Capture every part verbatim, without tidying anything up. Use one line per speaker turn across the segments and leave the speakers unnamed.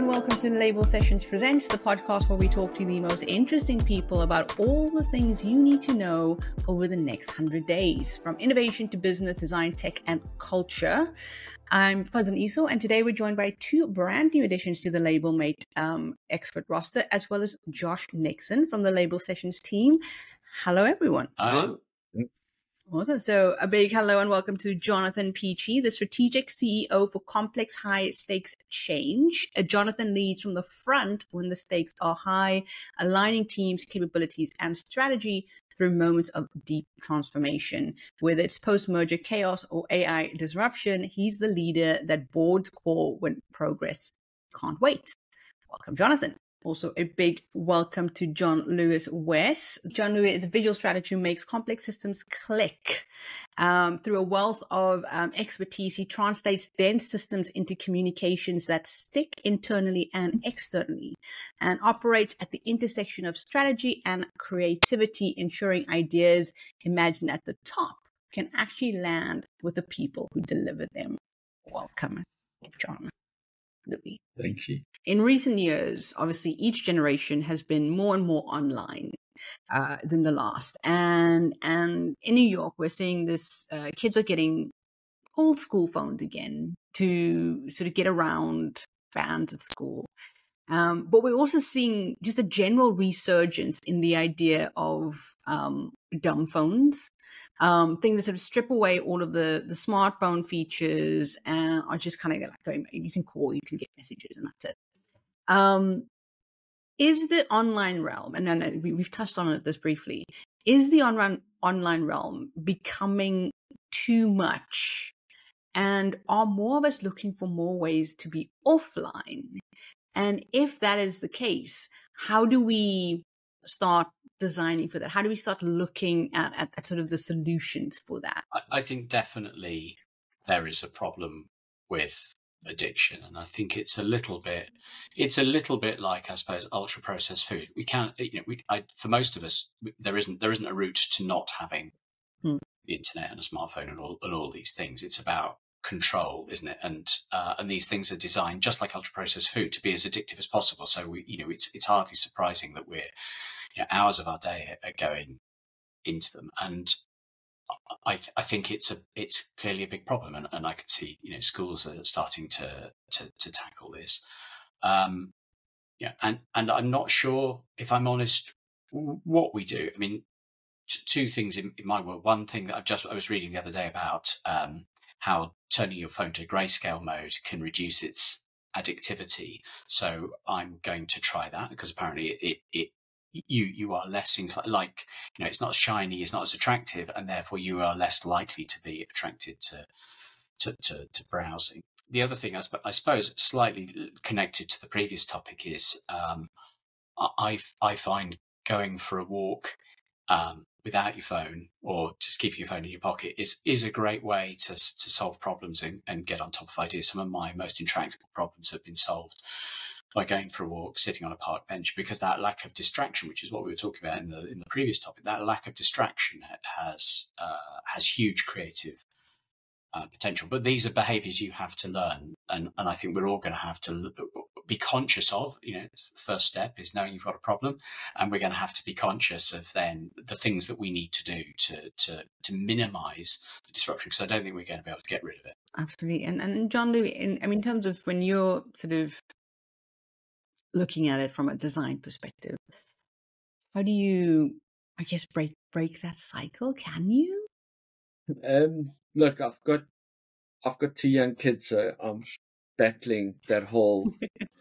and welcome to Label Sessions Presents, the podcast where we talk to the most interesting people about all the things you need to know over the next one hundred days, from innovation to business, design, tech, and culture. I'm Fazan Iso, and today we're joined by two brand new additions to the LabelMate um, expert roster, as well as Josh Nixon from the Label Sessions team. Hello, everyone.
Hi.
Awesome. So a big hello and welcome to Jonathan Peachy, the strategic C E O for complex high stakes change. Uh, Jonathan leads from the front when the stakes are high, aligning teams, capabilities, and strategy through moments of deep transformation. Whether it's post-merger chaos or A I disruption, he's the leader that boards call when progress can't wait. Welcome, Jonathan. Also, a big welcome to John Lewis West. John Lewis is a visual strategist who makes complex systems click. Um, through a wealth of um, expertise, he translates dense systems into communications that stick internally and externally, and operates at the intersection of strategy and creativity, ensuring ideas imagined at the top can actually land with the people who deliver them. Welcome, John. Louis.
Thank you.
In recent years, obviously, each generation has been more and more online uh, than the last. And and in New York, we're seeing this, uh, kids are getting old school phones again to sort of get around fans at school. Um, but we're also seeing just a general resurgence in the idea of um, dumb phones, um, things that sort of strip away all of the, the smartphone features and are just kind of like going, you can call, you can get messages, and that's it. Um, is the online realm, and then we, we've touched on it this briefly, is the online online realm becoming too much? And are more of us looking for more ways to be offline? And if that is the case, how do we start designing for that? How do we start looking at, at, at sort of the solutions for that?
I, I think definitely there is a problem with addiction, and I think it's a little bit, it's a little bit like, I suppose, ultra processed food. We can't, you know, we, I, for most of us, there isn't there isn't a route to not having hmm. the internet and a smartphone and all and all these things. It's about control, isn't it? And uh, and these things are designed, just like ultra processed food, to be as addictive as possible. So we, you know, it's it's hardly surprising that we're, you know, hours of our day are going into them. And I th- I think it's a it's clearly a big problem, and, and I can see, you know, schools are starting to to, to tackle this. Um, yeah, and and I'm not sure, if I'm honest, what we do. I mean, t- two things in, in my world. One thing that I've just I was reading the other day about um, how turning your phone to grayscale mode can reduce its addictivity. So I'm going to try that, because apparently it it you you are less inclined, like, you know, it's not shiny, it's not as attractive, and therefore you are less likely to be attracted to to to, to browsing. The other thing, I, sp- I suppose, slightly connected to the previous topic, is um, I I find going for a walk um, without your phone, or just keeping your phone in your pocket, is is a great way to to solve problems and, and get on top of ideas. Some of my most intractable problems have been solved by going for a walk, sitting on a park bench, because that lack of distraction, which is what we were talking about in the in the previous topic, that lack of distraction has uh, has huge creative uh, potential. But these are behaviours you have to learn, and and I think we're all going to have to look, be conscious of. You know, it's the first step is knowing you've got a problem, and we're going to have to be conscious of then the things that we need to do to to to minimise the disruption, because I don't think we're going to be able to get rid of it.
Absolutely. And and John Louis, in I mean, in terms of when you're sort of looking at it from a design perspective, how do you, I guess, break break that cycle? Can you?
Um, look, I've got I've got two young kids, so I'm battling that whole.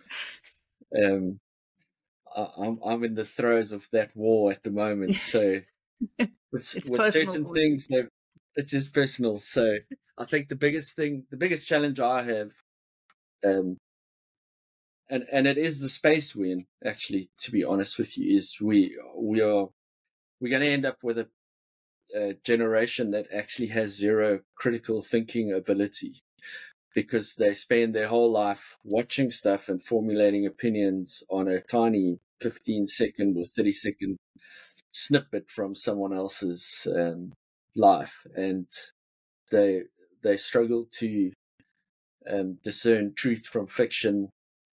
um, I, I'm I'm in the throes of that war at the moment. So with, with certain things, that it is personal. So I think the biggest thing, the biggest challenge I have, um, and and it is the space we're in. Actually, to be honest with you, is we we are we're going to end up with a, a generation that actually has zero critical thinking ability, because they spend their whole life watching stuff and formulating opinions on a tiny fifteen second or thirty second snippet from someone else's um, life, and they they struggle to um, discern truth from fiction,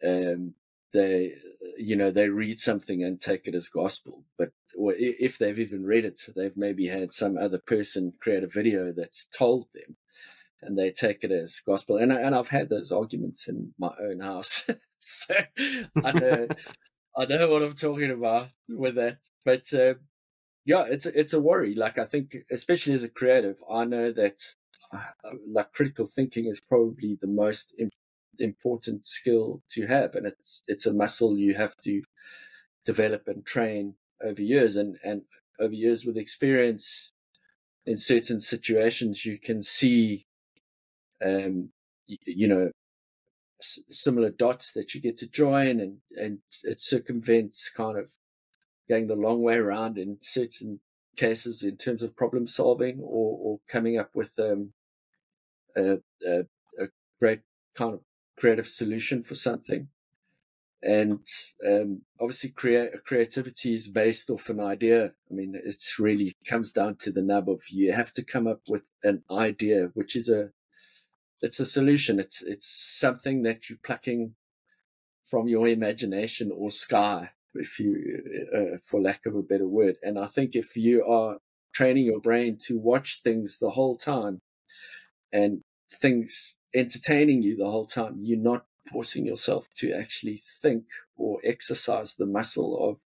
um, they, you know, they read something and take it as gospel. But or if they've even read it, they've maybe had some other person create a video that's told them, and they take it as gospel. And and I've had those arguments in my own house, so I know I know what I'm talking about with that. But uh, yeah, it's a, it's a worry. Like, I think, especially as a creative, I know that uh, like critical thinking is probably the most im- important skill to have, and it's it's a muscle you have to develop and train over years. And and over years with experience in certain situations, you can see, um, you, you know, s- similar dots that you get to join, and and it circumvents kind of going the long way around in certain cases in terms of problem solving, or, or coming up with um, a, a, a great kind of creative solution for something. And um, obviously, create, creativity is based off an idea. I mean, it's really comes down to the nub of, you have to come up with an idea, which is a it's a solution. It's it's something that you're plucking from your imagination or sky, if you, uh, for lack of a better word. And I think if you are training your brain to watch things the whole time, and things entertaining you the whole time, you're not forcing yourself to actually think or exercise the muscle of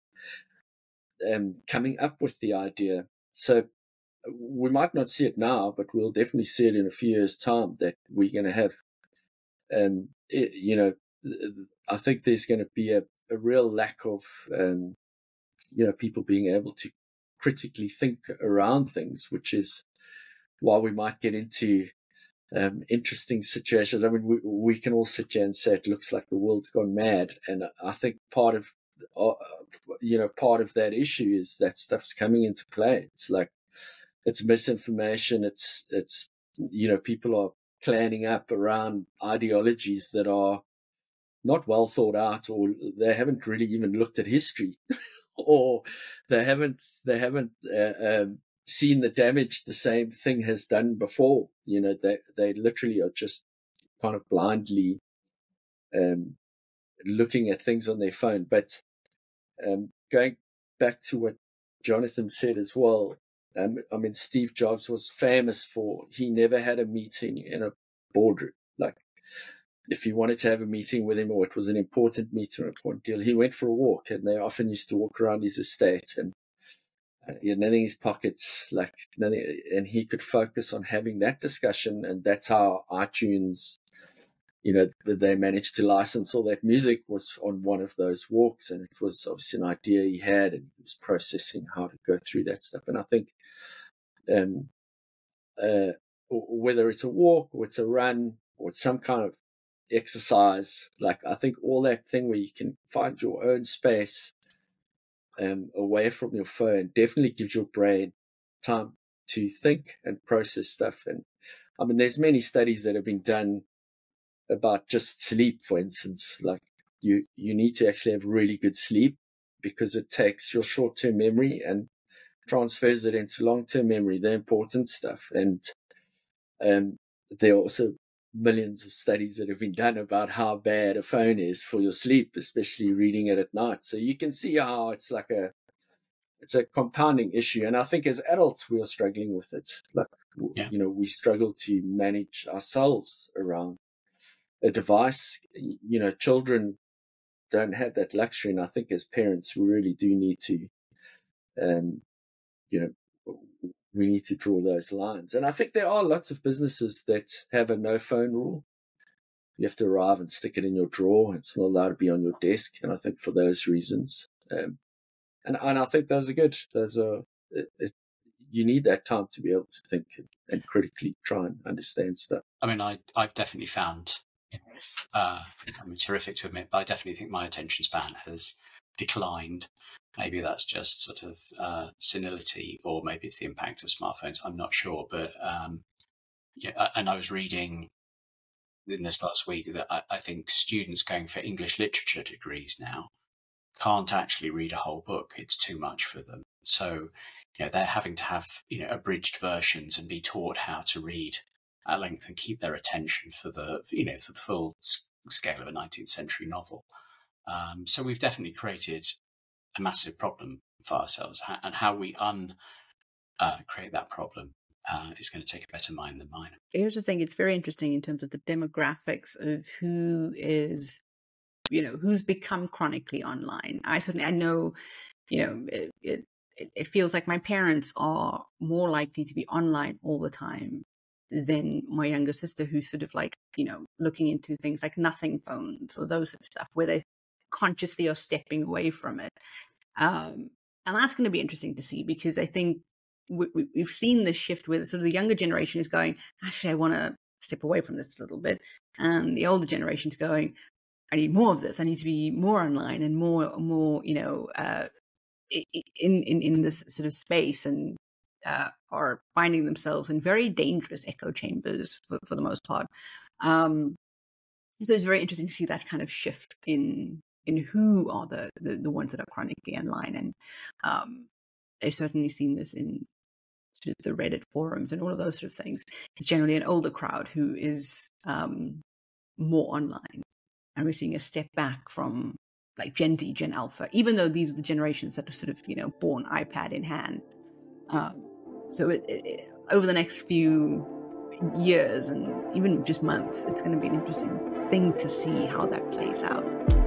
um, coming up with the idea. So we might not see it now, but we'll definitely see it in a few years' time, that we're going to have, um, it, you know, I think there's going to be a, a real lack of, um, you know, people being able to critically think around things, which is why we might get into um, interesting situations. I mean, we, we can all sit here and say it looks like the world's gone mad, and I think part of, uh, you know, part of that issue is that stuff's coming into play. It's like, it's misinformation. It's it's you know, people are planning up around ideologies that are not well thought out, or they haven't really even looked at history, or they haven't they haven't uh, um, seen the damage the same thing has done before. You know, they they literally are just kind of blindly um, looking at things on their phone. But um, going back to what Jonathan said as well, um, I mean, Steve Jobs was famous for, he never had a meeting in a boardroom. Like, if you wanted to have a meeting with him, or it was an important meeting or important deal, he went for a walk, and they often used to walk around his estate, and uh, he had nothing in his pockets, like nothing, and he could focus on having that discussion. And that's how iTunes, you know, that they managed to license all that music, was on one of those walks. And it was obviously an idea he had, and he was processing how to go through that stuff. And I think, um, uh, whether it's a walk or it's a run or it's some kind of exercise, like, I think all that thing where you can find your own space um, away from your phone definitely gives your brain time to think and process stuff. And I mean, there's many studies that have been done about just sleep, for instance. Like, you you need to actually have really good sleep, because it takes your short-term memory and transfers it into long-term memory, the important stuff. And um, there are also millions of studies that have been done about how bad a phone is for your sleep, especially reading it at night. So you can see how it's like a it's a compounding issue. And I think as adults we are struggling with it. Like,
Yeah.
you know, we struggle to manage ourselves around a device. You know, children don't have that luxury, and I think as parents we really do need to, um, you know, we need to draw those lines. And I think there are lots of businesses that have a no phone rule. You have to arrive and stick it in your drawer. It's not allowed to be on your desk. And I think for those reasons, um, and and I think those are good. Those are it, it, you need that time to be able to think and, and critically try and understand stuff.
I mean, I I've definitely found, uh, I mean, terrific to admit, but I definitely think my attention span has declined. Maybe that's just sort of uh, senility, or maybe it's the impact of smartphones. I'm not sure, but um, yeah. And I was reading in this last week that I, I think students going for English literature degrees now can't actually read a whole book. It's too much for them. So, you know, they're having to have, you know, abridged versions and be taught how to read at length and keep their attention for the, you know, for the full scale of a nineteenth century novel. Um, so we've definitely created a massive problem for ourselves, and how we un uh, create that problem uh, is going to take a better mind than mine.
Here's the thing: it's very interesting in terms of the demographics of who is, you know, who's become chronically online. I certainly, I know, you know, it, it it feels like my parents are more likely to be online all the time than my younger sister, who's sort of like, you know, looking into things like nothing phones or those sort of stuff, where they consciously are stepping away from it. Um, and that's going to be interesting to see, because I think we, we, we've seen this shift where sort of the younger generation is going, actually, I want to step away from this a little bit. And the older generation's going, I need more of this. I need to be more online and more, more, you know, uh, in, in, in this sort of space, and uh, are finding themselves in very dangerous echo chambers for, for the most part. Um, so it's very interesting to see that kind of shift in in who are the, the, the ones that are chronically online. And um, I've certainly seen this in sort of the Reddit forums and all of those sort of things. It's generally an older crowd who is um, more online. And we're seeing a step back from like Gen Z, Gen Alpha, even though these are the generations that are sort of, you know, born iPad in hand. Um, so it, it, over the next few years and even just months, it's going to be an interesting thing to see how that plays out.